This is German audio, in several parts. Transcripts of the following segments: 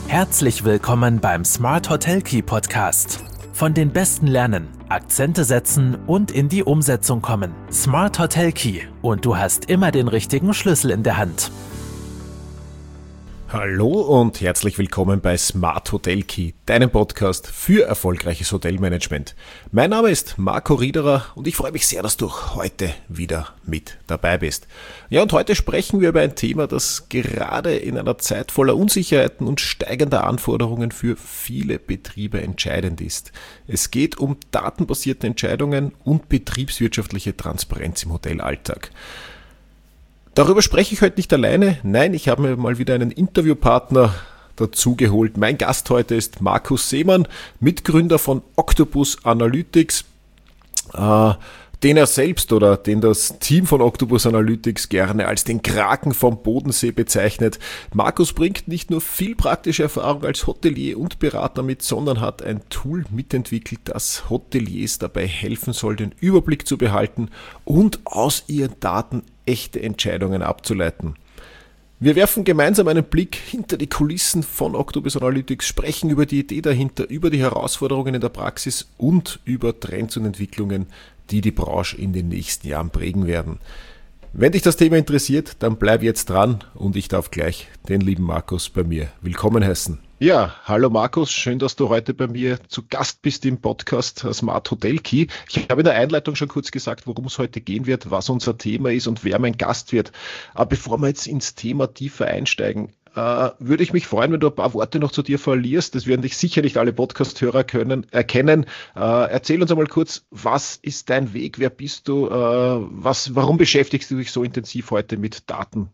Herzlich willkommen beim Smart Hotel Key Podcast. Von den Besten lernen, Akzente setzen und in die Umsetzung kommen. Smart Hotel Key und du hast immer den richtigen Schlüssel in der Hand. Hallo und herzlich willkommen bei Smart Hotel Key, deinem Podcast für erfolgreiches Hotelmanagement. Mein Name ist Marco Riederer und ich freue mich sehr, dass du heute wieder mit dabei bist. Ja, und heute sprechen wir über ein Thema, das gerade in einer Zeit voller Unsicherheiten und steigender Anforderungen für viele Betriebe entscheidend ist. Es geht um datenbasierte Entscheidungen und betriebswirtschaftliche Transparenz im Hotelalltag. Darüber spreche ich heute nicht alleine. Nein, ich habe mir mal wieder einen Interviewpartner dazu geholt. Mein Gast heute ist Markus Seemann, Mitgründer von Octopus Analytics, den er selbst oder den das Team von Octopus Analytics gerne als den Kraken vom Bodensee bezeichnet. Markus bringt nicht nur viel praktische Erfahrung als Hotelier und Berater mit, sondern hat ein Tool mitentwickelt, das Hoteliers dabei helfen soll, den Überblick zu behalten und aus ihren Daten echte Entscheidungen abzuleiten. Wir werfen gemeinsam einen Blick hinter die Kulissen von Octopus Analytics, sprechen über die Idee dahinter, über die Herausforderungen in der Praxis und über Trends und Entwicklungen, die die Branche in den nächsten Jahren prägen werden. Wenn dich das Thema interessiert, dann bleib jetzt dran und ich darf gleich den lieben Markus bei mir willkommen heißen. Ja, hallo Markus, schön, dass du heute bei mir zu Gast bist im Podcast Smart Hotel Key. Ich habe in der Einleitung schon kurz gesagt, worum es heute gehen wird, was unser Thema ist und wer mein Gast wird. Aber bevor wir jetzt ins Thema tiefer einsteigen, würde ich mich freuen, wenn du ein paar Worte noch zu dir verlierst. Das werden dich sicher nicht alle Podcast-Hörer erkennen. Erzähl uns einmal kurz, was ist dein Weg, wer bist du, warum beschäftigst du dich so intensiv heute mit Daten?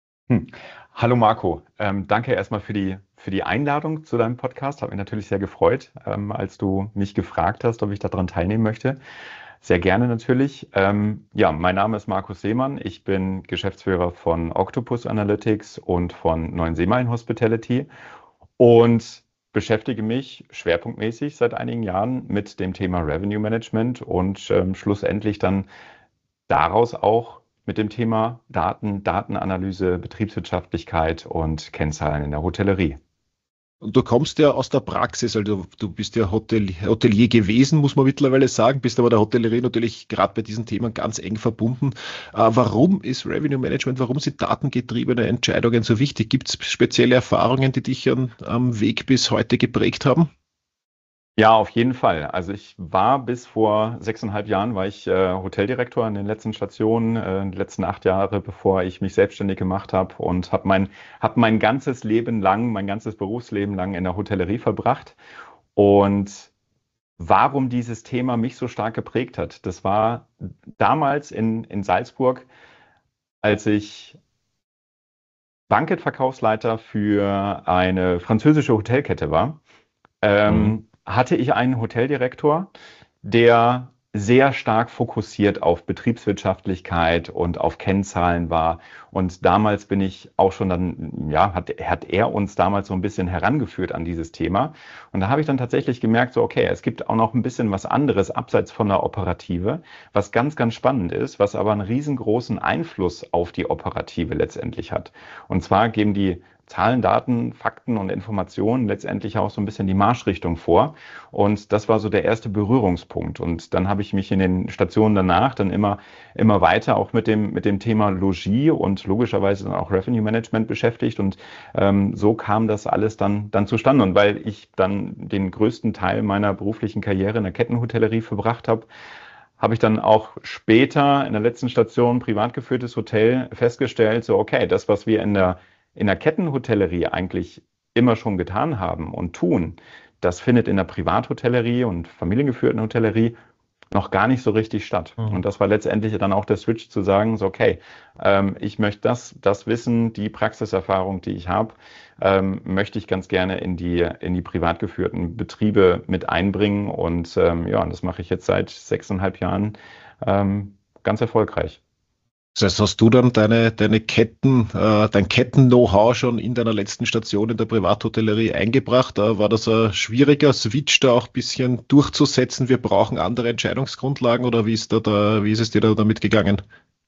Hallo Marco, danke erstmal für die Einladung zu deinem Podcast. Hat mich natürlich sehr gefreut, als du mich gefragt hast, ob ich daran teilnehmen möchte. Sehr gerne natürlich. Ja, mein Name ist Markus Seemann. Ich bin Geschäftsführer von Octopus Analytics und von Neuen Seemeilen Hospitality und beschäftige mich schwerpunktmäßig seit einigen Jahren mit dem Thema Revenue Management und schlussendlich dann daraus auch mit dem Thema Daten, Datenanalyse, Betriebswirtschaftlichkeit und Kennzahlen in der Hotellerie. Und du kommst ja aus der Praxis, also du bist ja Hotelier gewesen, muss man mittlerweile sagen, bist aber der Hotellerie natürlich gerade bei diesen Themen ganz eng verbunden. Warum ist Revenue Management, warum sind datengetriebene Entscheidungen so wichtig? Gibt es spezielle Erfahrungen, die dich am Weg bis heute geprägt haben? Ja, auf jeden Fall. Also ich war bis vor 6,5 Jahren Hoteldirektor in den letzten Stationen, die letzten 8 Jahre, bevor ich mich selbstständig gemacht habe und habe mein ganzes Leben lang, mein ganzes Berufsleben lang in der Hotellerie verbracht. Und warum dieses Thema mich so stark geprägt hat, das war damals in Salzburg, als ich Bankettverkaufsleiter für eine französische Hotelkette war. Hatte ich einen Hoteldirektor, der sehr stark fokussiert auf Betriebswirtschaftlichkeit und auf Kennzahlen war. Und damals bin ich auch schon dann, ja, hat er uns damals so ein bisschen herangeführt an dieses Thema. Und da habe ich dann tatsächlich gemerkt, so, okay, es gibt auch noch ein bisschen was anderes abseits von der Operative, was ganz, ganz spannend ist, was aber einen riesengroßen Einfluss auf die Operative letztendlich hat. Und zwar geben die Zahlen, Daten, Fakten und Informationen letztendlich auch so ein bisschen die Marschrichtung vor. Und das war so der erste Berührungspunkt. Und dann habe ich mich in den Stationen danach dann immer weiter auch mit dem Thema Logis und logischerweise dann auch Revenue Management beschäftigt. Und so kam das alles dann zustande. Und weil ich dann den größten Teil meiner beruflichen Karriere in der Kettenhotellerie verbracht habe, habe ich dann auch später in der letzten Station privat geführtes Hotel festgestellt, so okay, das, was wir in der Kettenhotellerie eigentlich immer schon getan haben und tun, das findet in der Privathotellerie und familiengeführten Hotellerie noch gar nicht so richtig statt. Und das war letztendlich dann auch der Switch zu sagen, so okay, ich möchte das Wissen, die Praxiserfahrung, die ich habe, möchte ich ganz gerne in die privat geführten Betriebe mit einbringen. Und ja, das mache ich jetzt seit 6,5 Jahren ganz erfolgreich. Das heißt, hast du dann dein Ketten-Know-how schon in deiner letzten Station in der Privathotellerie eingebracht? War das ein schwieriger Switch, da auch ein bisschen durchzusetzen? Wir brauchen andere Entscheidungsgrundlagen oder wie ist es dir da damit gegangen?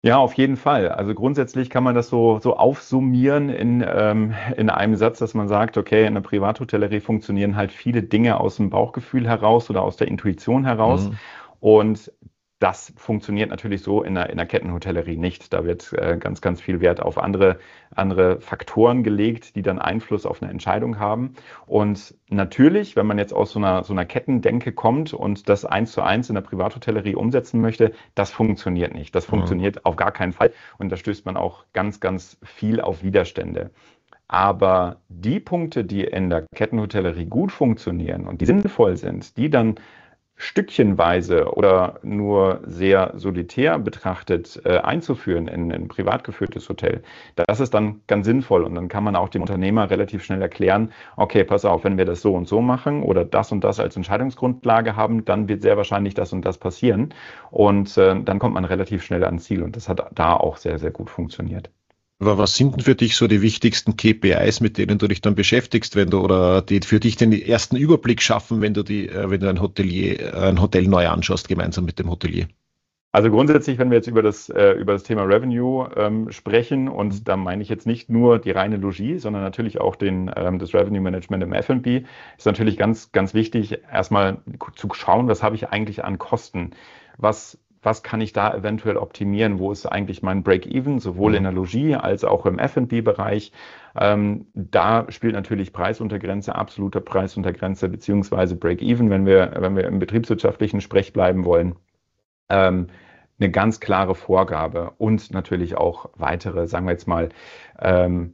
Ja, auf jeden Fall. Also grundsätzlich kann man das so aufsummieren in einem Satz, dass man sagt, okay, in der Privathotellerie funktionieren halt viele Dinge aus dem Bauchgefühl heraus oder aus der Intuition heraus. Mhm. Und das funktioniert natürlich so in der Kettenhotellerie nicht. Da wird ganz, ganz viel Wert auf andere Faktoren gelegt, die dann Einfluss auf eine Entscheidung haben. Und natürlich, wenn man jetzt aus so einer Kettendenke kommt und das 1:1 in der Privathotellerie umsetzen möchte, das funktioniert nicht. Das Mhm. funktioniert auf gar keinen Fall. Und da stößt man auch ganz, ganz viel auf Widerstände. Aber die Punkte, die in der Kettenhotellerie gut funktionieren und die sinnvoll sind, die dann stückchenweise oder nur sehr solitär betrachtet einzuführen in ein privat geführtes Hotel, das ist dann ganz sinnvoll. Und dann kann man auch dem Unternehmer relativ schnell erklären, okay, pass auf, wenn wir das so und so machen oder das und das als Entscheidungsgrundlage haben, dann wird sehr wahrscheinlich das und das passieren. Und dann kommt man relativ schnell ans Ziel. Und das hat da auch sehr, sehr gut funktioniert. Aber was sind denn für dich so die wichtigsten KPIs, mit denen du dich dann beschäftigst, wenn du oder die für dich den ersten Überblick schaffen, wenn du ein ein Hotel neu anschaust, gemeinsam mit dem Hotelier? Also grundsätzlich, wenn wir jetzt über das Thema Revenue sprechen, und da meine ich jetzt nicht nur die reine Logis, sondern natürlich auch das Revenue Management im F&B, ist natürlich ganz, ganz wichtig, erstmal zu schauen, was habe ich eigentlich an Kosten? Was kann ich da eventuell optimieren? Wo ist eigentlich mein Break-Even, sowohl in Mhm. der Logis als auch im F&B-Bereich? Da spielt natürlich Preisuntergrenze, absolute Preisuntergrenze beziehungsweise Break-Even, wenn wir im betriebswirtschaftlichen Sprech bleiben wollen, ähm, eine ganz klare Vorgabe und natürlich auch weitere, sagen wir jetzt mal, ähm,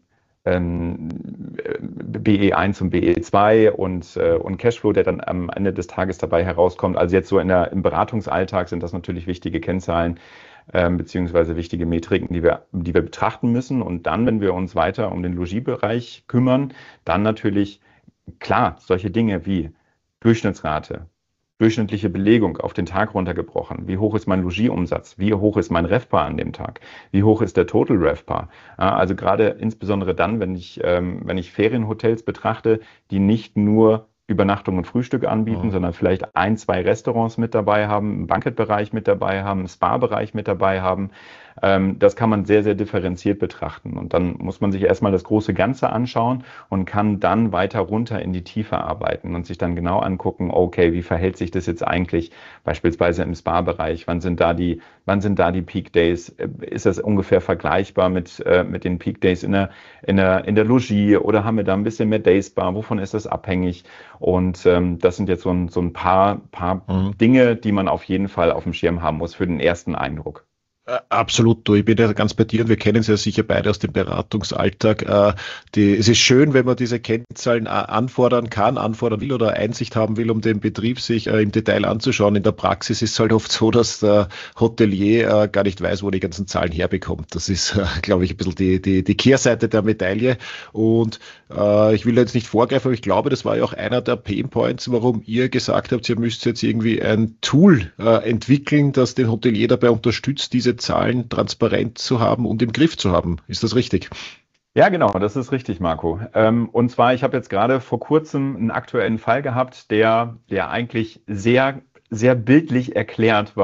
BE1 und BE2 und Cashflow, der dann am Ende des Tages dabei herauskommt. Also jetzt so im Beratungsalltag sind das natürlich wichtige Kennzahlen, beziehungsweise wichtige Metriken, die wir betrachten müssen. Und dann, wenn wir uns weiter um den Logiebereich kümmern, dann natürlich klar solche Dinge wie Durchschnittsrate, durchschnittliche Belegung auf den Tag runtergebrochen. Wie hoch ist mein Logieumsatz? Wie hoch ist mein RevPAR an dem Tag? Wie hoch ist der Total RevPAR? Ja, also gerade insbesondere dann, wenn ich Ferienhotels betrachte, die nicht nur Übernachtung und Frühstück anbieten, Mhm. sondern vielleicht ein, zwei Restaurants mit dabei haben, einen Bankettbereich mit dabei haben, einen Spa-Bereich mit dabei haben. Das kann man sehr, sehr differenziert betrachten. Und dann muss man sich erstmal das große Ganze anschauen und kann dann weiter runter in die Tiefe arbeiten und sich dann genau angucken, okay, wie verhält sich das jetzt eigentlich beispielsweise im Spa-Bereich? Wann sind da die Peak Days? Ist das ungefähr vergleichbar mit den Peak Days in der Logis, oder haben wir da ein bisschen mehr Day Spa? Wovon ist das abhängig? Und das sind jetzt so ein paar Mhm. Dinge, die man auf jeden Fall auf dem Schirm haben muss für den ersten Eindruck. Absolut, du, ich bin ja ganz bei dir und wir kennen es ja sicher beide aus dem Beratungsalltag. Es ist schön, wenn man diese Kennzahlen anfordern kann, anfordern will oder Einsicht haben will, um den Betrieb sich im Detail anzuschauen. In der Praxis ist es halt oft so, dass der Hotelier gar nicht weiß, wo die ganzen Zahlen herbekommt. Das ist, glaube ich, ein bisschen die Kehrseite der Medaille. Und ich will jetzt nicht vorgreifen, aber ich glaube, das war ja auch einer der Painpoints, warum ihr gesagt habt, ihr müsst jetzt irgendwie ein Tool entwickeln, das den Hotelier dabei unterstützt, diese Zahlen transparent zu haben und im Griff zu haben. Ist das richtig? Ja, genau, das ist richtig, Marco. Und zwar, ich habe jetzt gerade vor kurzem einen aktuellen Fall gehabt, der eigentlich sehr, sehr bildlich erklärt,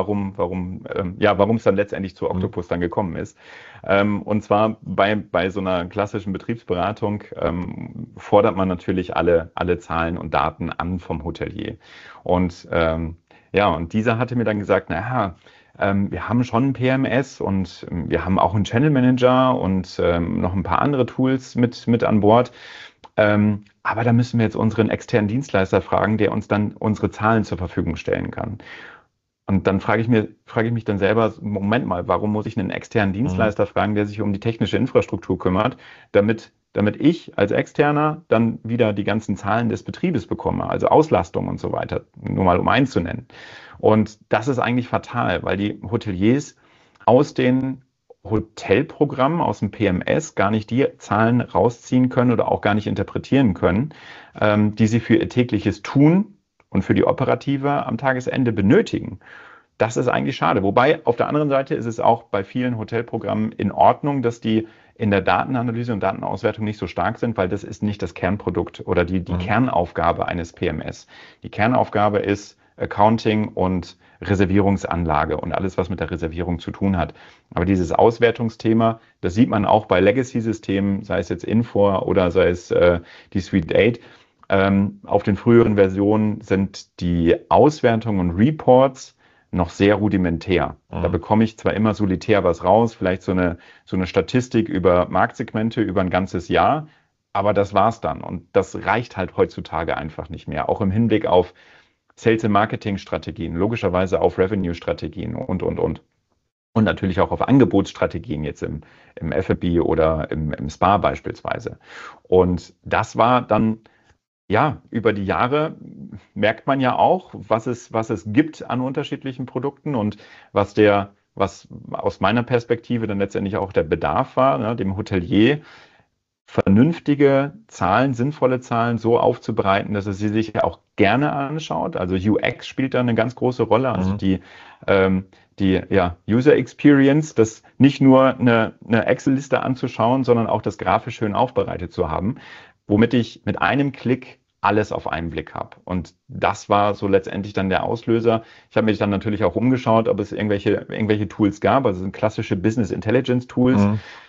warum es dann letztendlich zu Mhm. Octopus dann gekommen ist. Und zwar bei so einer klassischen Betriebsberatung fordert man natürlich alle Zahlen und Daten an vom Hotelier. Und ja, und dieser hatte mir dann gesagt, naja, wir haben schon ein PMS und wir haben auch einen Channel Manager und noch ein paar andere Tools mit an Bord. Aber da müssen wir jetzt unseren externen Dienstleister fragen, der uns dann unsere Zahlen zur Verfügung stellen kann. Und dann frage ich mich dann selber, Moment mal, warum muss ich einen externen Mhm. Dienstleister fragen, der sich um die technische Infrastruktur kümmert, damit ich als Externer dann wieder die ganzen Zahlen des Betriebes bekomme, also Auslastung und so weiter, nur mal um eins zu nennen. Und das ist eigentlich fatal, weil die Hoteliers aus den Hotelprogrammen, aus dem PMS gar nicht die Zahlen rausziehen können oder auch gar nicht interpretieren können, die sie für ihr tägliches Tun und für die Operative am Tagesende benötigen. Das ist eigentlich schade. Wobei auf der anderen Seite ist es auch bei vielen Hotelprogrammen in Ordnung, dass die in der Datenanalyse und Datenauswertung nicht so stark sind, weil das ist nicht das Kernprodukt oder die Mhm. Kernaufgabe eines PMS. Die Kernaufgabe ist Accounting und Reservierungsanlage und alles, was mit der Reservierung zu tun hat. Aber dieses Auswertungsthema, das sieht man auch bei Legacy-Systemen, sei es jetzt Infor oder sei es die Suite 8. Auf den früheren Versionen sind die Auswertungen und Reports noch sehr rudimentär. Da bekomme ich zwar immer solitär was raus, vielleicht so eine Statistik über Marktsegmente über ein ganzes Jahr, aber das war's dann. Und das reicht halt heutzutage einfach nicht mehr. Auch im Hinblick auf Sales- und Marketing-Strategien, logischerweise auf Revenue-Strategien und. Und natürlich auch auf Angebotsstrategien jetzt im F&B oder im Spa beispielsweise. Und das war dann, ja, über die Jahre merkt man ja auch, was es gibt an unterschiedlichen Produkten und was aus meiner Perspektive dann letztendlich auch der Bedarf war, ne, dem Hotelier vernünftige Zahlen, sinnvolle Zahlen so aufzubereiten, dass er sie sich auch gerne anschaut. Also UX spielt da eine ganz große Rolle, also die User Experience, das nicht nur eine Excel-Liste anzuschauen, sondern auch das grafisch schön aufbereitet zu haben, womit ich mit einem Klick alles auf einen Blick habe. Und das war so letztendlich dann der Auslöser. Ich habe mich dann natürlich auch umgeschaut, ob es irgendwelche Tools gab, also sind klassische Business Intelligence Tools.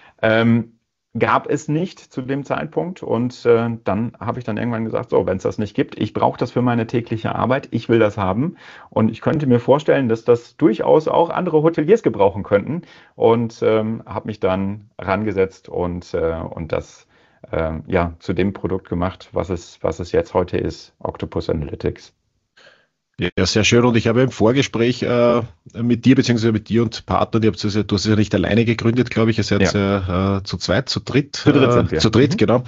Gab es nicht zu dem Zeitpunkt und dann habe ich dann irgendwann gesagt, so, wenn es das nicht gibt, ich brauche das für meine tägliche Arbeit, ich will das haben und ich könnte mir vorstellen, dass das durchaus auch andere Hoteliers gebrauchen könnten und habe mich dann rangesetzt und das zu dem Produkt gemacht, was es jetzt heute ist, Octopus Analytics. Ja, sehr schön. Und ich habe im Vorgespräch mit dir, beziehungsweise mit dir und Partner, du hast es ja nicht alleine gegründet, glaube ich, ihr seid zu zweit, zu dritt. Zu dritt sind wir. Zu dritt, genau.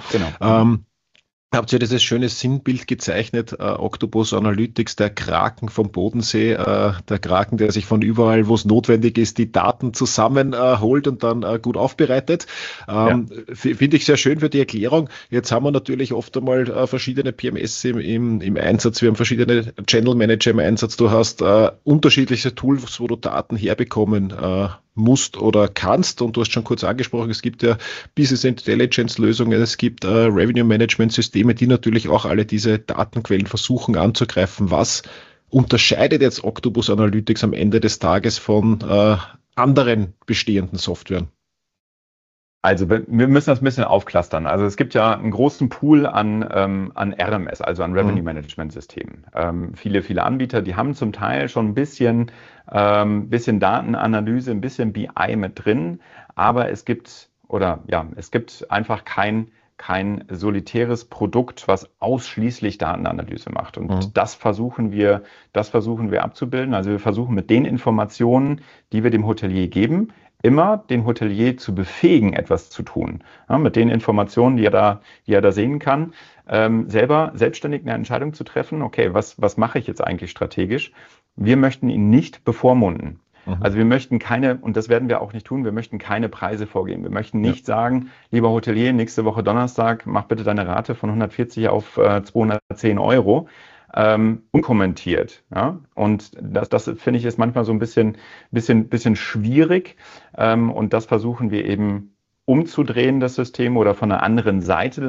Habt ihr dieses schöne Sinnbild gezeichnet, Octopus Analytics, der Kraken vom Bodensee, der Kraken, der sich von überall, wo es notwendig ist, die Daten zusammenholt und dann gut aufbereitet. Finde ich sehr schön für die Erklärung. Jetzt haben wir natürlich oft einmal verschiedene PMS im Einsatz, wir haben verschiedene Channel Manager im Einsatz, du hast unterschiedliche Tools, wo du Daten herbekommen musst oder kannst. Und du hast schon kurz angesprochen, es gibt ja Business Intelligence Lösungen, es gibt Revenue Management Systeme, die natürlich auch alle diese Datenquellen versuchen anzugreifen. Was unterscheidet jetzt Octopus Analytics am Ende des Tages von anderen bestehenden Softwaren? Also wir müssen das ein bisschen aufklustern. Also es gibt ja einen großen Pool an RMS, also an Revenue Management Systemen. Viele Anbieter, die haben zum Teil schon ein bisschen Datenanalyse, ein bisschen BI mit drin, aber es gibt einfach kein solitäres Produkt, was ausschließlich Datenanalyse macht. Und das versuchen wir abzubilden. Also wir versuchen mit den Informationen, die wir dem Hotelier geben, immer den Hotelier zu befähigen, etwas zu tun. Ja, mit den Informationen, die er da sehen kann, selber selbstständig eine Entscheidung zu treffen. Okay, was mache ich jetzt eigentlich strategisch? Wir möchten ihn nicht bevormunden. Also wir möchten und das werden wir auch nicht tun, wir möchten keine Preise vorgeben. Wir möchten nicht sagen, lieber Hotelier, nächste Woche Donnerstag, mach bitte deine Rate von 140 auf 210 Euro. Unkommentiert. Ja? Und das finde ich ist manchmal so ein bisschen schwierig. Und das versuchen wir eben umzudrehen, das System, oder von einer anderen Seite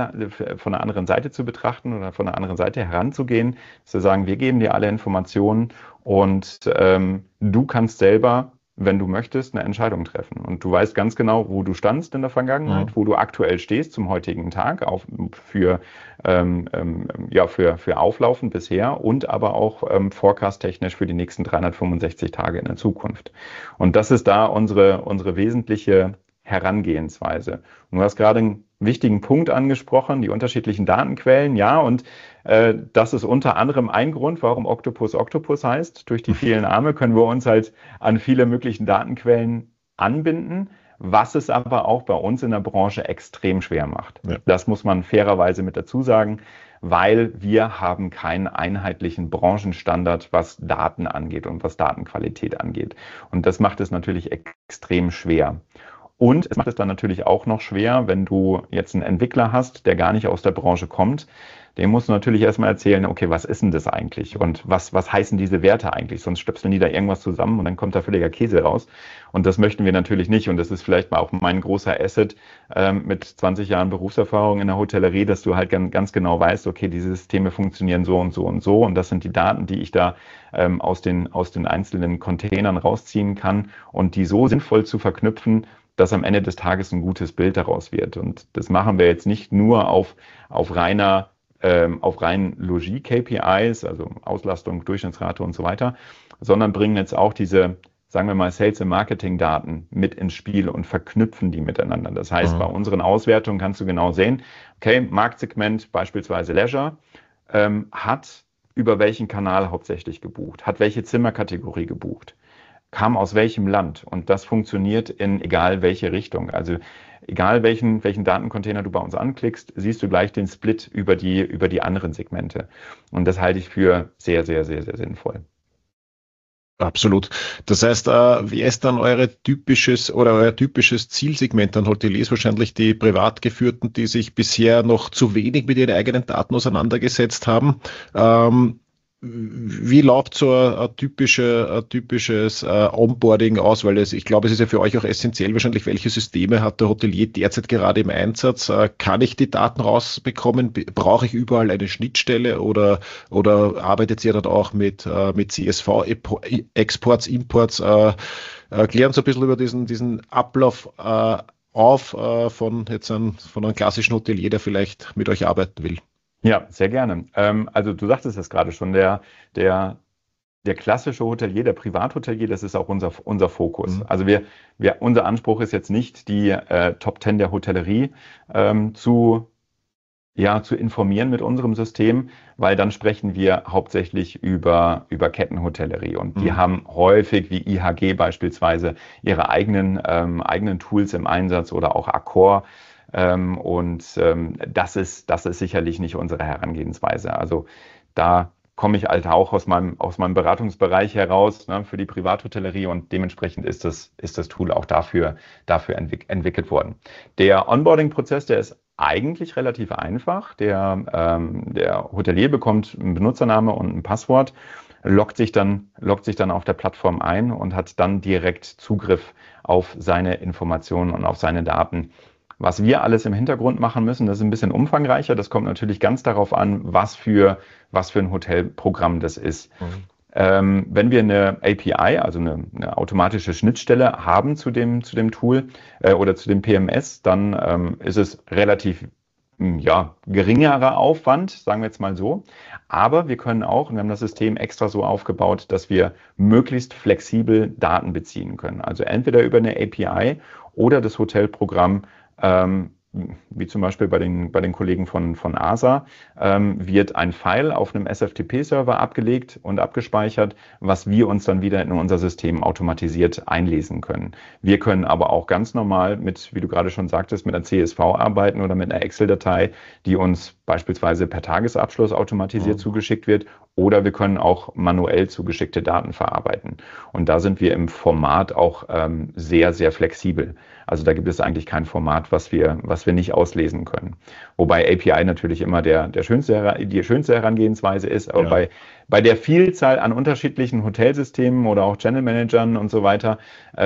zu betrachten oder von einer anderen Seite heranzugehen, zu sagen, wir geben dir alle Informationen und du kannst selber, wenn du möchtest, eine Entscheidung treffen. Und du weißt ganz genau, wo du standst in der Vergangenheit, wo du aktuell stehst zum heutigen Tag, für Auflaufen bisher und aber auch forecast-technisch für die nächsten 365 Tage in der Zukunft. Und das ist da unsere wesentliche Herangehensweise. Und du hast gerade einen wichtigen Punkt angesprochen, die unterschiedlichen Datenquellen. Ja, und das ist unter anderem ein Grund, warum Octopus heißt. Durch die vielen Arme können wir uns halt an viele möglichen Datenquellen anbinden, was es aber auch bei uns in der Branche extrem schwer macht. Ja. Das muss man fairerweise mit dazu sagen, weil wir haben keinen einheitlichen Branchenstandard, was Daten angeht und was Datenqualität angeht. Und das macht es natürlich extrem schwer. Und es macht es dann natürlich auch noch schwer, wenn du jetzt einen Entwickler hast, der gar nicht aus der Branche kommt. Dem musst du natürlich erstmal erzählen, okay, was ist denn das eigentlich? Und was heißen diese Werte eigentlich? Sonst stöpseln die da irgendwas zusammen und dann kommt da völliger Käse raus. Und das möchten wir natürlich nicht. Und das ist vielleicht mal auch mein großer Asset mit 20 Jahren Berufserfahrung in der Hotellerie, dass du halt ganz genau weißt, okay, diese Systeme funktionieren so und so und so. Und das sind die Daten, die ich da aus den einzelnen Containern rausziehen kann und die so sinnvoll zu verknüpfen, dass am Ende des Tages ein gutes Bild daraus wird. Und das machen wir jetzt nicht nur auf reinen Logis-KPIs, also Auslastung, Durchschnittsrate und so weiter, sondern bringen jetzt auch diese, sagen wir mal, Sales- und Marketing-Daten mit ins Spiel und verknüpfen die miteinander. Das heißt, bei unseren Auswertungen kannst du genau sehen, okay, Marktsegment, beispielsweise Leisure, hat über welchen Kanal hauptsächlich gebucht, hat welche Zimmerkategorie gebucht, kam aus welchem Land, und das funktioniert in egal welche Richtung. Also egal welchen Datencontainer du bei uns anklickst, siehst du gleich den Split über die anderen Segmente. Und das halte ich für sehr, sehr, sehr, sehr sinnvoll. Absolut. Das heißt, wer ist dann euer typisches Zielsegment an Hoteliers? Wahrscheinlich die privat geführten, die sich bisher noch zu wenig mit ihren eigenen Daten auseinandergesetzt haben. Wie läuft so ein typisches Onboarding aus? Weil ich glaube, es ist ja für euch auch essentiell wahrscheinlich, welche Systeme hat der Hotelier derzeit gerade im Einsatz? Kann ich die Daten rausbekommen? Brauche ich überall eine Schnittstelle oder arbeitet ihr dann auch mit CSV-Exports, Imports? Klären so ein bisschen über diesen Ablauf von einem klassischen Hotelier, der vielleicht mit euch arbeiten will. Ja, sehr gerne. Also du sagtest es gerade schon, der klassische Hotelier, der Privathotelier, das ist auch unser Fokus. Also unser Anspruch ist jetzt nicht, die Top 10 der Hotellerie zu informieren mit unserem System, weil dann sprechen wir hauptsächlich über Kettenhotellerie, und die haben häufig, wie IHG beispielsweise, ihre eigenen Tools im Einsatz oder auch Accor. Das ist sicherlich nicht unsere Herangehensweise. Also da komme ich halt auch aus meinem Beratungsbereich heraus, ne, für die Privathotellerie, und dementsprechend ist das Tool auch dafür entwickelt worden. Der Onboarding-Prozess, der ist eigentlich relativ einfach. Der Hotelier bekommt einen Benutzername und ein Passwort, loggt sich dann auf der Plattform ein und hat dann direkt Zugriff auf seine Informationen und auf seine Daten. Was wir alles im Hintergrund machen müssen, das ist ein bisschen umfangreicher. Das kommt natürlich ganz darauf an, was für ein Hotelprogramm das ist. Wenn wir eine API, also eine automatische Schnittstelle haben zu dem Tool oder zu dem PMS, dann ist es relativ geringerer Aufwand, sagen wir jetzt mal so. Aber wir können auch, und wir haben das System extra so aufgebaut, dass wir möglichst flexibel Daten beziehen können. Also entweder über eine API oder das Hotelprogramm, wie zum Beispiel bei den Kollegen von ASA, wird ein File auf einem SFTP-Server abgelegt und abgespeichert, was wir uns dann wieder in unser System automatisiert einlesen können. Wir können aber auch ganz normal wie du gerade schon sagtest, mit einer CSV arbeiten oder mit einer Excel-Datei, die uns beispielsweise per Tagesabschluss automatisiert zugeschickt wird, oder wir können auch manuell zugeschickte Daten verarbeiten. Und da sind wir im Format auch sehr, sehr flexibel. Also da gibt es eigentlich kein Format, was wir nicht auslesen können. Wobei API natürlich immer die schönste Herangehensweise ist. Aber bei der Vielzahl an unterschiedlichen Hotelsystemen oder auch Channel Managern und so weiter,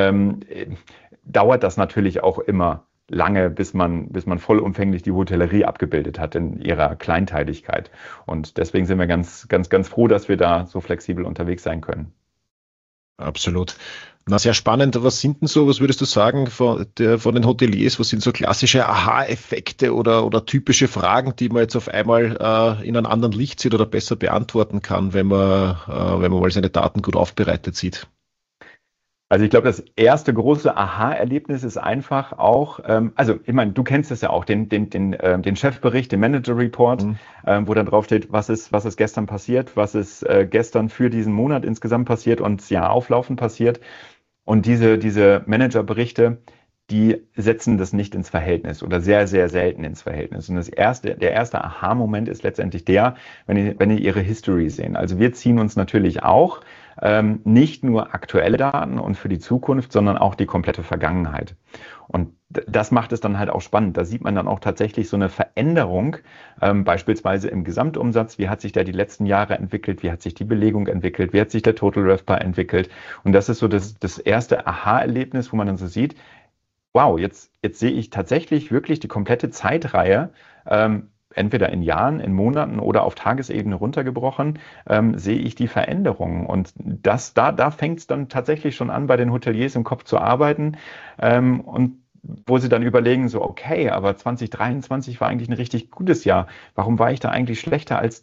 dauert das natürlich auch immer lange, bis man vollumfänglich die Hotellerie abgebildet hat in ihrer Kleinteiligkeit. Und deswegen sind wir ganz, ganz, ganz froh, dass wir da so flexibel unterwegs sein können. Absolut. Na, sehr spannend. Was würdest du sagen von den Hoteliers, was sind so klassische Aha-Effekte oder typische Fragen, die man jetzt auf einmal in einem anderen Licht sieht oder besser beantworten kann, wenn man mal seine Daten gut aufbereitet sieht? Also ich glaube, das erste große Aha-Erlebnis ist einfach auch, ich meine, du kennst es ja auch, den Chefbericht, den Manager-Report, wo dann drauf steht, was ist gestern passiert, was ist gestern für diesen Monat insgesamt passiert und das Jahr auflaufend passiert. Und diese Managerberichte, die setzen das nicht ins Verhältnis oder sehr, sehr selten ins Verhältnis. Und der erste Aha-Moment ist letztendlich wenn ihr ihre History sehen. Also wir ziehen uns natürlich auch nicht nur aktuelle Daten und für die Zukunft, sondern auch die komplette Vergangenheit. Und das macht es dann halt auch spannend. Da sieht man dann auch tatsächlich so eine Veränderung, beispielsweise im Gesamtumsatz. Wie hat sich der die letzten Jahre entwickelt? Wie hat sich die Belegung entwickelt? Wie hat sich der Total RevPAR entwickelt? Und das ist so das erste Aha-Erlebnis, wo man dann so sieht, wow, jetzt sehe ich tatsächlich wirklich die komplette Zeitreihe, entweder in Jahren, in Monaten oder auf Tagesebene runtergebrochen, sehe ich die Veränderungen. Und da fängt es dann tatsächlich schon an, bei den Hoteliers im Kopf zu arbeiten. Und wo sie dann überlegen, so, okay, aber 2023 war eigentlich ein richtig gutes Jahr. Warum war ich da eigentlich schlechter als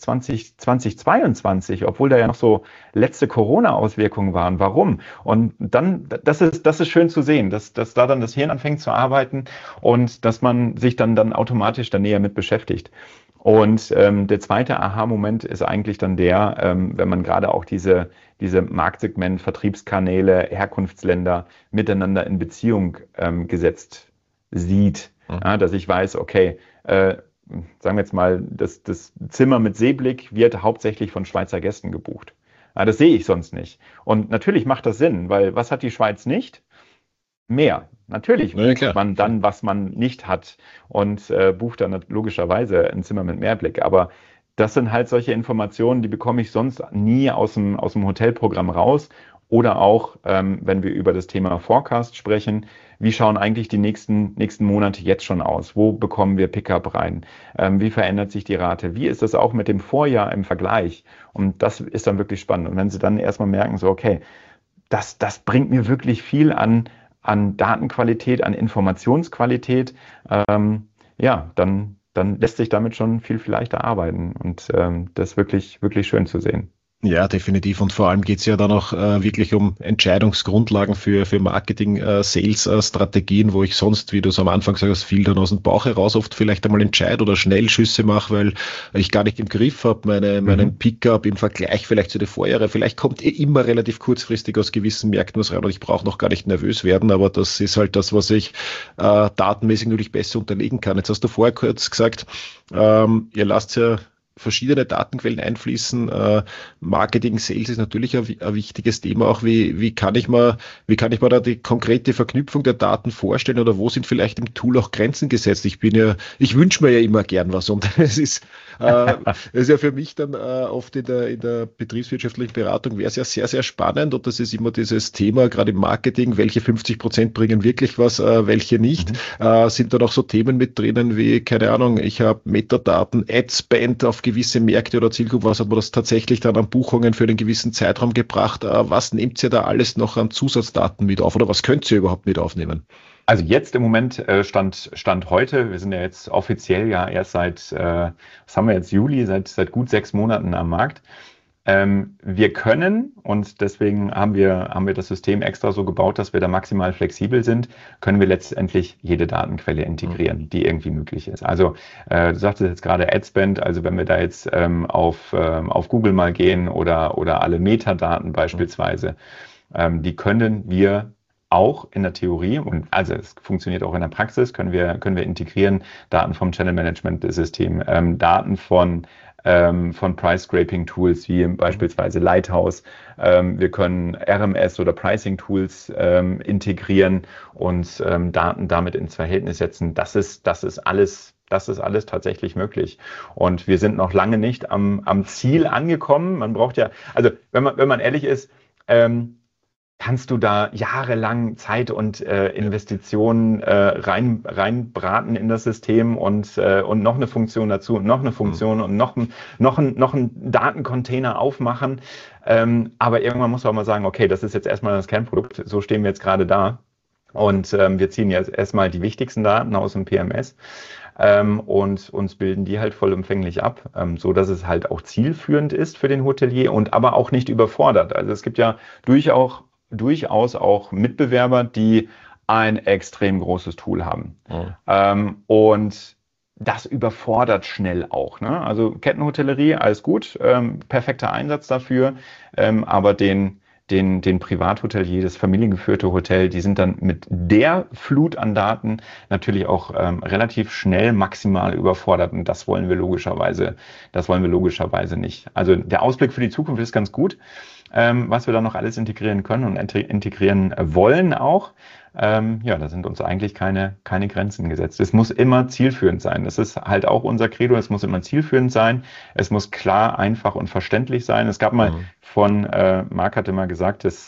2022, obwohl da ja noch so letzte Corona-Auswirkungen waren? Warum? Und dann, das ist schön zu sehen, dass da dann das Hirn anfängt zu arbeiten und dass man sich dann automatisch da näher mit beschäftigt. Und der zweite Aha-Moment ist eigentlich dann wenn man gerade auch diese Marktsegment, Vertriebskanäle, Herkunftsländer miteinander in Beziehung gesetzt sieht. Ja, dass ich weiß, okay, sagen wir jetzt mal, das Zimmer mit Seeblick wird hauptsächlich von Schweizer Gästen gebucht. Ja, das sehe ich sonst nicht. Und natürlich macht das Sinn, weil was hat die Schweiz nicht? Mehr. Natürlich bucht man dann, was man nicht hat und bucht dann logischerweise ein Zimmer mit Meerblick. Aber das sind halt solche Informationen, die bekomme ich sonst nie aus dem Hotelprogramm raus. Oder auch, wenn wir über das Thema Forecast sprechen, wie schauen eigentlich die nächsten Monate jetzt schon aus? Wo bekommen wir Pickup rein? Wie verändert sich die Rate? Wie ist das auch mit dem Vorjahr im Vergleich? Und das ist dann wirklich spannend. Und wenn Sie dann erstmal merken, so, okay, das bringt mir wirklich viel an Datenqualität, an Informationsqualität, dann lässt sich damit schon viel leichter arbeiten. Und das ist wirklich, wirklich schön zu sehen. Ja, definitiv. Und vor allem geht's ja dann auch wirklich um Entscheidungsgrundlagen für Marketing, Sales-Strategien, wo ich sonst, wie du es am Anfang sagst, viel dann aus dem Bauch heraus oft vielleicht einmal entscheide oder Schnellschüsse mache, weil ich gar nicht im Griff habe, meinen Pickup im Vergleich vielleicht zu den Vorjahren. Vielleicht kommt immer relativ kurzfristig aus gewissen Märkten was rein und ich brauche noch gar nicht nervös werden, aber das ist halt das, was ich datenmäßig natürlich besser unterlegen kann. Jetzt hast du vorher kurz gesagt, ihr lasst ja verschiedene Datenquellen einfließen. Marketing, Sales ist natürlich ein wichtiges Thema auch. Wie kann ich mir da die konkrete Verknüpfung der Daten vorstellen oder wo sind vielleicht im Tool auch Grenzen gesetzt? Ich wünsche mir ja immer gern was und es ist ja für mich dann oft in der betriebswirtschaftlichen Beratung wäre es ja sehr, sehr spannend und das ist immer dieses Thema, gerade im Marketing, welche 50% bringen wirklich was, welche nicht. Sind dann auch so Themen mit drinnen wie, keine Ahnung, ich habe Metadaten, Ad-Spend auf gewisse Märkte oder Zielgruppen, was hat man das tatsächlich dann an Buchungen für einen gewissen Zeitraum gebracht? Was nehmt ihr da alles noch an Zusatzdaten mit auf oder was könnt ihr überhaupt mit aufnehmen? Also jetzt im Moment Stand heute, wir sind ja jetzt offiziell ja erst seit, was haben wir jetzt, Juli, seit gut 6 Monaten am Markt. Wir können, und deswegen haben wir das System extra so gebaut, dass wir da maximal flexibel sind, können wir letztendlich jede Datenquelle integrieren, die irgendwie möglich ist. Also du sagtest jetzt gerade Adspend, also wenn wir da jetzt auf Google mal gehen oder alle Metadaten beispielsweise, die können wir auch in der Theorie, und also es funktioniert auch in der Praxis, können wir integrieren, Daten vom Channel Management System, Daten von Price-Scraping-Tools wie beispielsweise Lighthouse. Wir können RMS oder Pricing-Tools integrieren und Daten damit ins Verhältnis setzen. Das ist alles tatsächlich möglich. Und wir sind noch lange nicht am Ziel angekommen. Man braucht ja, also wenn man ehrlich ist, kannst du da jahrelang Zeit und Investitionen reinbraten in das System und noch eine Funktion dazu und noch eine Funktion und noch einen Datencontainer aufmachen. Aber irgendwann muss man auch mal sagen, okay, das ist jetzt erstmal das Kernprodukt, so stehen wir jetzt gerade da. Und wir ziehen jetzt erstmal die wichtigsten Daten aus dem PMS und uns bilden die halt vollumfänglich ab, so dass es halt auch zielführend ist für den Hotelier und aber auch nicht überfordert. Also es gibt ja durchaus auch Mitbewerber, die ein extrem großes Tool haben. Und das überfordert schnell auch. Ne? Also Kettenhotellerie, alles gut, perfekter Einsatz dafür, aber den den Privathotelier, das familiengeführte Hotel, die sind dann mit der Flut an Daten natürlich auch relativ schnell maximal überfordert und das wollen wir logischerweise nicht. Also der Ausblick für die Zukunft ist ganz gut, was wir da noch alles integrieren können und integrieren wollen auch. Da sind uns eigentlich keine Grenzen gesetzt. Es muss immer zielführend sein. Das ist halt auch unser Credo. Es muss immer zielführend sein. Es muss klar, einfach und verständlich sein. Es gab mal Marc hatte mal gesagt, dass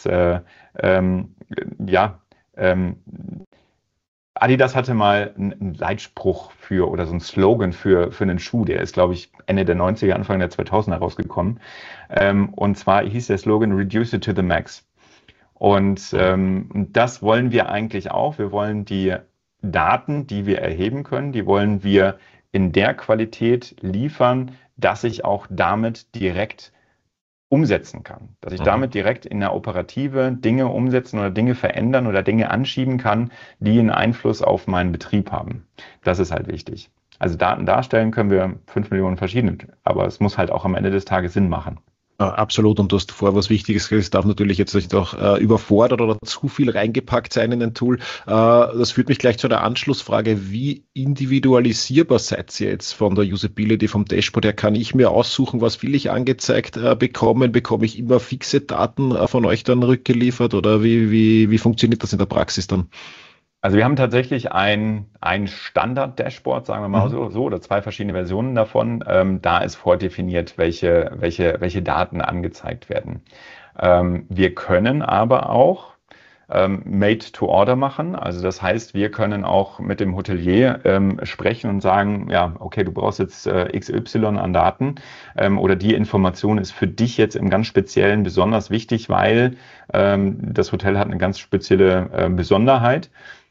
Adidas hatte mal einen Leitspruch oder so einen Slogan für einen Schuh. Der ist, glaube ich, Ende der 90er, Anfang der 2000er rausgekommen. Und zwar hieß der Slogan Reduce it to the max. Und das wollen wir eigentlich auch. Wir wollen die Daten, die wir erheben können, die wollen wir in der Qualität liefern, dass ich auch damit direkt umsetzen kann. Dass ich damit direkt in der Operative Dinge umsetzen oder Dinge verändern oder Dinge anschieben kann, die einen Einfluss auf meinen Betrieb haben. Das ist halt wichtig. Also Daten darstellen können wir 5 Millionen verschiedene, aber es muss halt auch am Ende des Tages Sinn machen. Absolut, und du hast vorher was Wichtiges gesagt, es darf natürlich jetzt nicht auch überfordert oder zu viel reingepackt sein in ein Tool. Das führt mich gleich zu einer Anschlussfrage, wie individualisierbar seid ihr jetzt von der Usability, vom Dashboard her? Kann ich mir aussuchen, was will ich angezeigt bekommen? Bekomme ich immer fixe Daten von euch dann rückgeliefert oder wie funktioniert das in der Praxis dann? Also wir haben tatsächlich ein Standard-Dashboard, sagen wir mal so, oder 2 verschiedene Versionen davon. Da ist vordefiniert, welche Daten angezeigt werden. Wir können aber auch Made to Order machen. Also das heißt, wir können auch mit dem Hotelier sprechen und sagen, ja, okay, du brauchst jetzt XY an Daten oder die Information ist für dich jetzt im ganz Speziellen besonders wichtig, weil das Hotel hat eine ganz spezielle Besonderheit.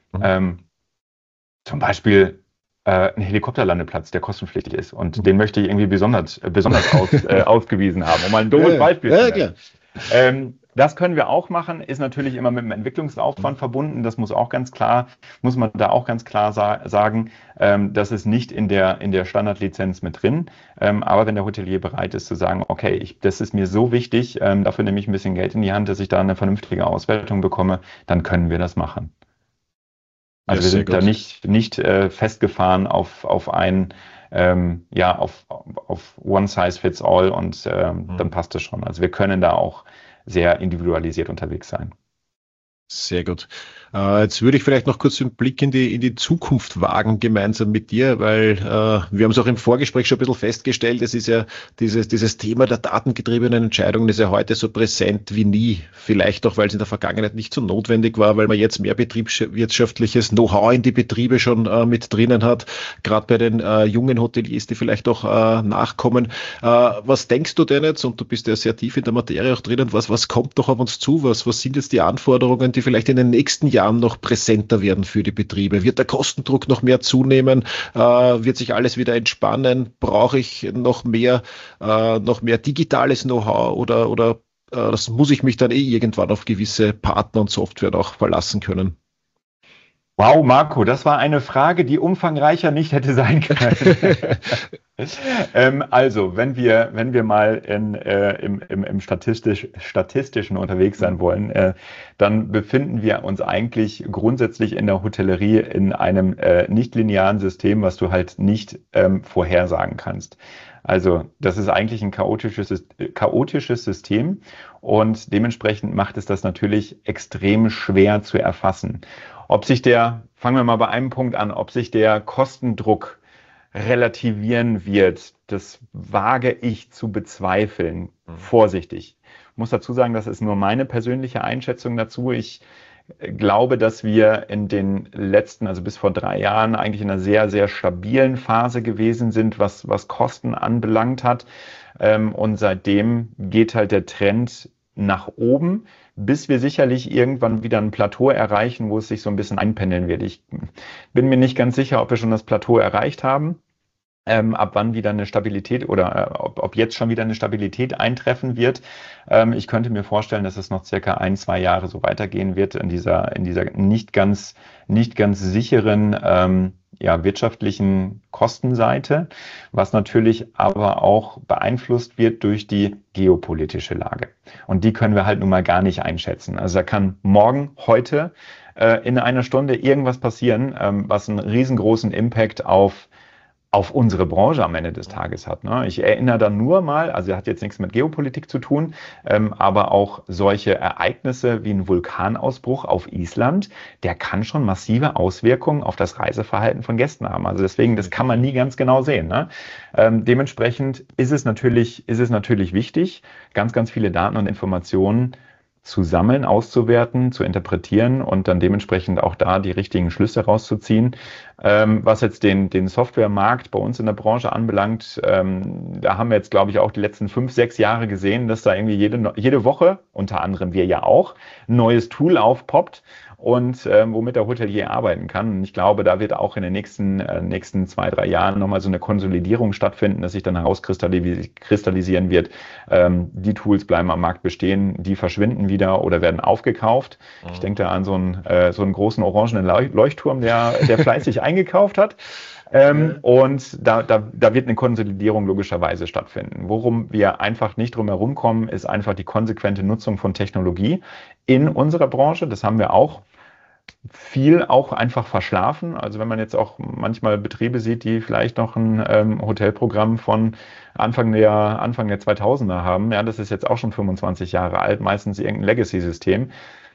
Zum Beispiel ein Helikopterlandeplatz, der kostenpflichtig ist und den möchte ich irgendwie besonders ausgewiesen haben, um mal ein doofes Beispiel zu nennen. Das können wir auch machen, ist natürlich immer mit einem Entwicklungsaufwand verbunden. Das muss man da auch ganz klar sagen, das ist nicht in der Standardlizenz mit drin. Aber wenn der Hotelier bereit ist zu sagen, okay, das ist mir so wichtig, dafür nehme ich ein bisschen Geld in die Hand, dass ich da eine vernünftige Auswertung bekomme, dann können wir das machen. Also wir sind da nicht festgefahren auf One Size Fits All und dann passt das schon. Also wir können da auch sehr individualisiert unterwegs sein. Sehr gut. Jetzt würde ich vielleicht noch kurz einen Blick in die Zukunft wagen, gemeinsam mit dir, weil wir haben es auch im Vorgespräch schon ein bisschen festgestellt, es ist ja dieses Thema der datengetriebenen Entscheidungen ist ja heute so präsent wie nie. Vielleicht auch, weil es in der Vergangenheit nicht so notwendig war, weil man jetzt mehr betriebswirtschaftliches Know-how in die Betriebe schon mit drinnen hat, gerade bei den jungen Hoteliers, die vielleicht auch nachkommen. Was denkst du denn jetzt, und du bist ja sehr tief in der Materie auch drinnen, was kommt noch auf uns zu? Was sind jetzt die Anforderungen, die vielleicht in den nächsten Jahren noch präsenter werden für die Betriebe? Wird der Kostendruck noch mehr zunehmen? Wird sich alles wieder entspannen? Brauche ich noch mehr digitales Know-how oder das muss ich mich dann irgendwann auf gewisse Partner und Software auch verlassen können? Wow, Marco, das war eine Frage, die umfangreicher nicht hätte sein können. Also, wenn wir mal im Statistischen unterwegs sein wollen, dann befinden wir uns eigentlich grundsätzlich in der Hotellerie in einem nicht-linearen System, was du halt nicht vorhersagen kannst. Also, das ist eigentlich ein chaotisches System und dementsprechend macht es das natürlich extrem schwer zu erfassen. Fangen wir mal bei einem Punkt an, ob sich der Kostendruck relativieren wird, das wage ich zu bezweifeln. Vorsichtig. Ich muss dazu sagen, das ist nur meine persönliche Einschätzung dazu. Ich glaube, dass wir in den letzten, also bis vor 3 Jahren, eigentlich in einer sehr, sehr stabilen Phase gewesen sind, was Kosten anbelangt hat. Und seitdem geht halt der Trend nach oben, bis wir sicherlich irgendwann wieder ein Plateau erreichen, wo es sich so ein bisschen einpendeln wird. Ich bin mir nicht ganz sicher, ob wir schon das Plateau erreicht haben. ab wann wieder eine Stabilität oder ob jetzt schon wieder eine Stabilität eintreffen wird. Ich könnte mir vorstellen, dass es noch circa 1-2 Jahre so weitergehen wird in dieser nicht ganz sicheren wirtschaftlichen Kostenseite, was natürlich aber auch beeinflusst wird durch die geopolitische Lage. Und die können wir halt nun mal gar nicht einschätzen. Also da kann morgen, heute in einer Stunde irgendwas passieren, was einen riesengroßen Impact auf unsere Branche am Ende des Tages hat. Ne? Ich erinnere dann nur mal, also hat jetzt nichts mit Geopolitik zu tun, aber auch solche Ereignisse wie ein Vulkanausbruch auf Island, der kann schon massive Auswirkungen auf das Reiseverhalten von Gästen haben. Also deswegen, das kann man nie ganz genau sehen. Ne? Dementsprechend ist es natürlich wichtig, ganz viele Daten und Informationen zu sammeln, auszuwerten, zu interpretieren und dann dementsprechend auch da die richtigen Schlüsse rauszuziehen. Was jetzt den Softwaremarkt bei uns in der Branche anbelangt, da haben wir jetzt, glaube ich, auch die letzten 5-6 Jahre gesehen, dass da irgendwie jede Woche, unter anderem wir ja auch, ein neues Tool aufpoppt und womit der Hotelier arbeiten kann. Und ich glaube, da wird auch in den nächsten 2-3 Jahren nochmal so eine Konsolidierung stattfinden, dass sich dann herauskristallisieren wird. Die Tools bleiben am Markt bestehen, die verschwinden wieder oder werden aufgekauft. Ich denke da an so einen großen orangenen Leuchtturm, der fleißig eingekauft hat. Und da wird eine Konsolidierung logischerweise stattfinden. Worum wir einfach nicht drum herum kommen, ist einfach die konsequente Nutzung von Technologie in unserer Branche. Das haben wir auch viel auch einfach verschlafen. Also wenn man jetzt auch manchmal Betriebe sieht, die vielleicht noch ein Hotelprogramm von Anfang der 2000er haben, ja, das ist jetzt auch schon 25 Jahre alt, meistens irgendein Legacy-System.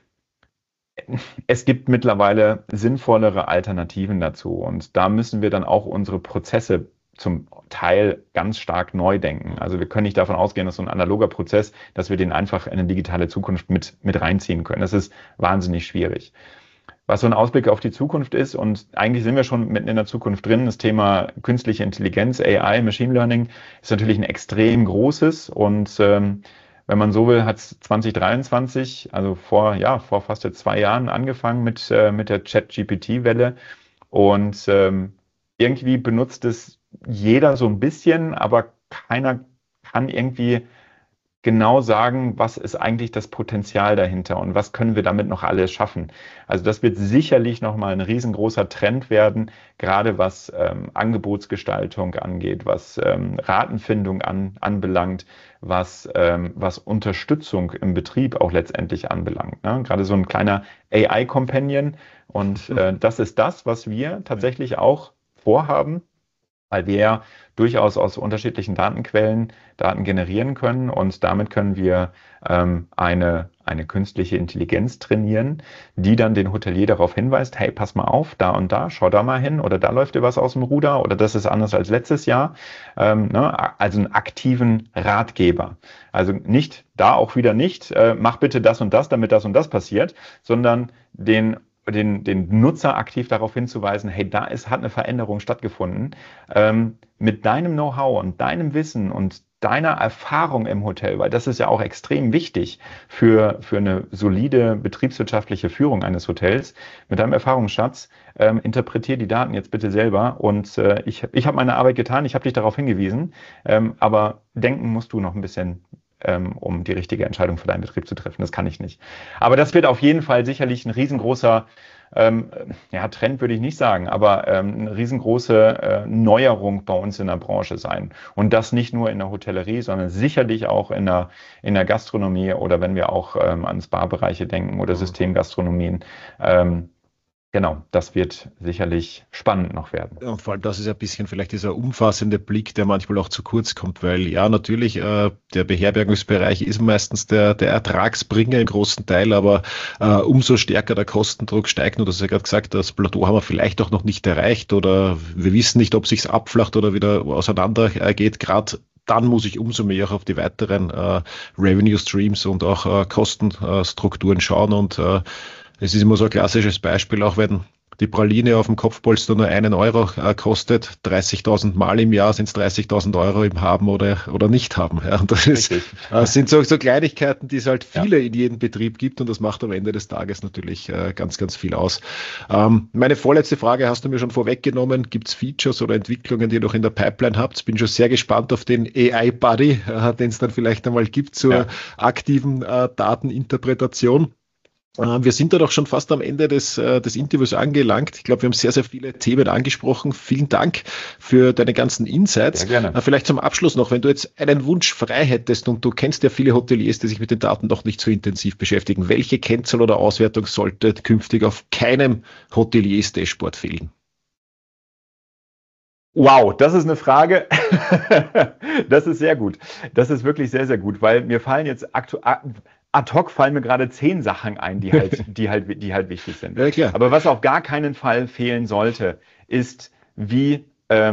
Es gibt mittlerweile sinnvollere Alternativen dazu und da müssen wir dann auch unsere Prozesse zum Teil ganz stark neu denken. Also wir können nicht davon ausgehen, dass so ein analoger Prozess, dass wir den einfach in eine digitale Zukunft mit reinziehen können. Das ist wahnsinnig schwierig. Was so ein Ausblick auf die Zukunft ist, und eigentlich sind wir schon mitten in der Zukunft drin, das Thema künstliche Intelligenz, AI, Machine Learning, ist natürlich ein extrem großes und wenn man so will, hat es 2023, also vor fast jetzt 2 Jahren angefangen mit der Chat-GPT-Welle und irgendwie benutzt es jeder so ein bisschen, aber keiner kann irgendwie genau sagen, was ist eigentlich das Potenzial dahinter und was können wir damit noch alles schaffen. Also das wird sicherlich nochmal ein riesengroßer Trend werden, gerade was Angebotsgestaltung angeht, was Ratenfindung anbelangt, was Unterstützung im Betrieb auch letztendlich anbelangt. Ne? Gerade so ein kleiner AI-Companion und das ist das, was wir tatsächlich auch vorhaben, weil wir ja durchaus aus unterschiedlichen Datenquellen Daten generieren können und damit können wir eine künstliche Intelligenz trainieren, die dann den Hotelier darauf hinweist, hey, pass mal auf, da und da, schau da mal hin oder da läuft dir was aus dem Ruder oder das ist anders als letztes Jahr. Also einen aktiven Ratgeber. Also nicht, da auch wieder nicht, mach bitte das und das, damit das und das passiert, sondern den Nutzer aktiv darauf hinzuweisen, hey, hat eine Veränderung stattgefunden. Mit deinem Know-how und deinem Wissen und deiner Erfahrung im Hotel, weil das ist ja auch extrem wichtig für eine solide betriebswirtschaftliche Führung eines Hotels. Mit deinem Erfahrungsschatz interpretier die Daten jetzt bitte selber und ich habe meine Arbeit getan, ich habe dich darauf hingewiesen, aber denken musst du noch ein bisschen, um die richtige Entscheidung für deinen Betrieb zu treffen. Das kann ich nicht. Aber das wird auf jeden Fall sicherlich ein riesengroßer Trend würde ich nicht sagen, aber eine riesengroße Neuerung bei uns in der Branche sein. Und das nicht nur in der Hotellerie, sondern sicherlich auch in der Gastronomie oder wenn wir auch an Spa-Bereiche denken oder Systemgastronomien. Genau, das wird sicherlich spannend noch werden. Und vor allem, das ist ein bisschen vielleicht dieser umfassende Blick, der manchmal auch zu kurz kommt, weil ja, natürlich, der Beherbergungsbereich ist meistens der Ertragsbringer im großen Teil, aber umso stärker der Kostendruck steigt, und das ist ja gerade gesagt, das Plateau haben wir vielleicht auch noch nicht erreicht oder wir wissen nicht, ob sich's abflacht oder wieder auseinander geht, gerade dann muss ich umso mehr auch auf die weiteren Revenue Streams und auch Kostenstrukturen schauen und es ist immer so ein klassisches Beispiel, auch wenn die Praline auf dem Kopfpolster nur 1 Euro kostet, 30.000 Mal im Jahr sind es 30.000 Euro im Haben oder nicht haben. Ja, und das sind so Kleinigkeiten, die es halt viele in jedem Betrieb gibt und das macht am Ende des Tages natürlich ganz, ganz viel aus. Meine vorletzte Frage hast du mir schon vorweggenommen. Gibt es Features oder Entwicklungen, die ihr noch in der Pipeline habt? Bin schon sehr gespannt auf den AI-Buddy, den es dann vielleicht einmal gibt zur aktiven Dateninterpretation. Wir sind da doch schon fast am Ende des Interviews angelangt. Ich glaube, wir haben sehr, sehr viele Themen angesprochen. Vielen Dank für deine ganzen Insights. Sehr gerne. Vielleicht zum Abschluss noch, wenn du jetzt einen Wunsch frei hättest und du kennst ja viele Hoteliers, die sich mit den Daten noch nicht so intensiv beschäftigen. Welche Kennzahl oder Auswertung sollte künftig auf keinem Hoteliers-Dashboard fehlen? Wow, das ist eine Frage. Das ist sehr gut. Das ist wirklich sehr, sehr gut, weil mir fallen jetzt ad hoc fallen mir gerade 10 Sachen ein, die halt wichtig sind. Ja, klar. Aber was auf gar keinen Fall fehlen sollte, ist wie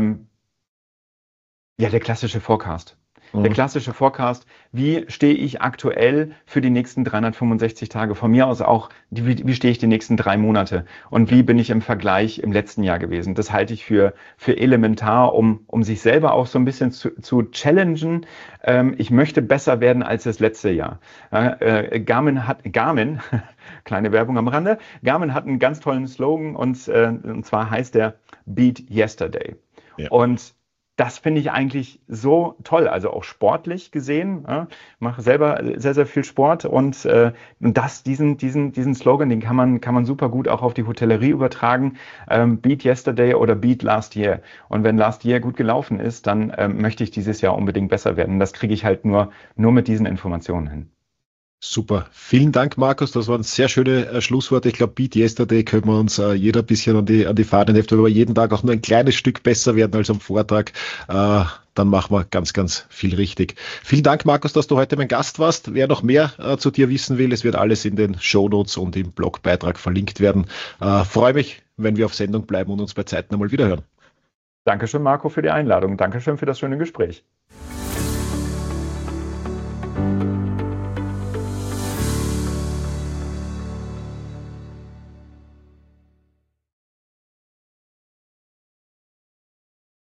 der klassische Forecast. Der klassische Forecast, wie stehe ich aktuell für die nächsten 365 Tage? Von mir aus auch, wie stehe ich die nächsten 3 Monate? Und wie bin ich im Vergleich im letzten Jahr gewesen? Das halte ich für elementar, um sich selber auch so ein bisschen zu challengen. Ich möchte besser werden als das letzte Jahr. Garmin, kleine Werbung am Rande, Garmin hat einen ganz tollen Slogan und zwar heißt der Beat Yesterday. Ja. Und das finde ich eigentlich so toll, also auch sportlich gesehen. Ja, mache selber sehr, sehr viel Sport und diesen Slogan, den kann man super gut auch auf die Hotellerie übertragen. Beat Yesterday oder Beat Last Year. Und wenn Last Year gut gelaufen ist, dann möchte ich dieses Jahr unbedingt besser werden. Das kriege ich halt nur mit diesen Informationen hin. Super. Vielen Dank, Markus. Das waren sehr schöne Schlussworte. Ich glaube, Beat Yesterday können wir uns jeder ein bisschen an die Fahnen heften, wenn wir jeden Tag auch nur ein kleines Stück besser werden als am Vortag. Dann machen wir ganz, ganz viel richtig. Vielen Dank, Markus, dass du heute mein Gast warst. Wer noch mehr zu dir wissen will, es wird alles in den Shownotes und im Blogbeitrag verlinkt werden. Freue mich, wenn wir auf Sendung bleiben und uns bei Zeiten einmal wiederhören. Dankeschön, Marco, für die Einladung. Dankeschön für das schöne Gespräch.